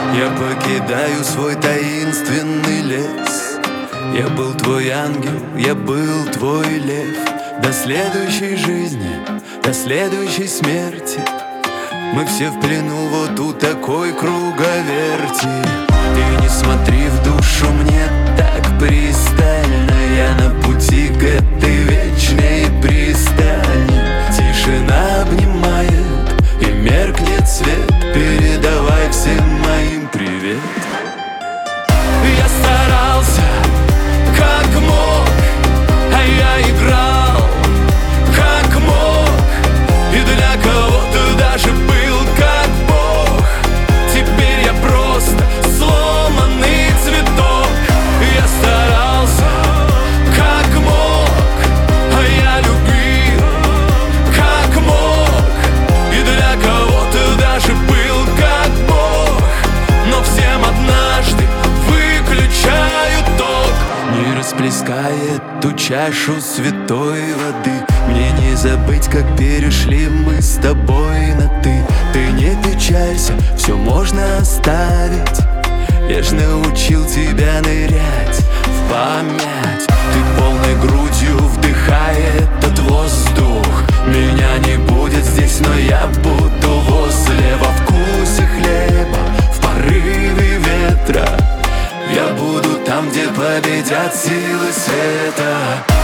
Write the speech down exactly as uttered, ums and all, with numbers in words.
Я покидаю свой таинственный лес. Я был твой ангел, я был твой лев. До следующей жизни, до следующей смерти мы все в плену вот у такой круговерти. И не смотри в душу мне так пристально, я на пути к этой вечной пристани. Тишина обнимает и меркнет свет. Передавай всем моим привет. Я старался как мог, а я играл как мог, и для кого-то даже был как Бог. Теперь я просто сломанный цветок. Я старался как мог, а я любил как мог, и для кого-то даже был как Бог. Но всем однажды выключают ток. Не расплескай эту чашу святой воды. Мне не забыть, как перешли мы с тобой на ты. Ты не печалься, все можно оставить. Я ж научил тебя нырять в память. Ты полной грудью вдыхай этот воздух. Меня не будет здесь, но я буду возле. Во вкусе хлеба, в порыве ветра. Я буду там, где победят силы света.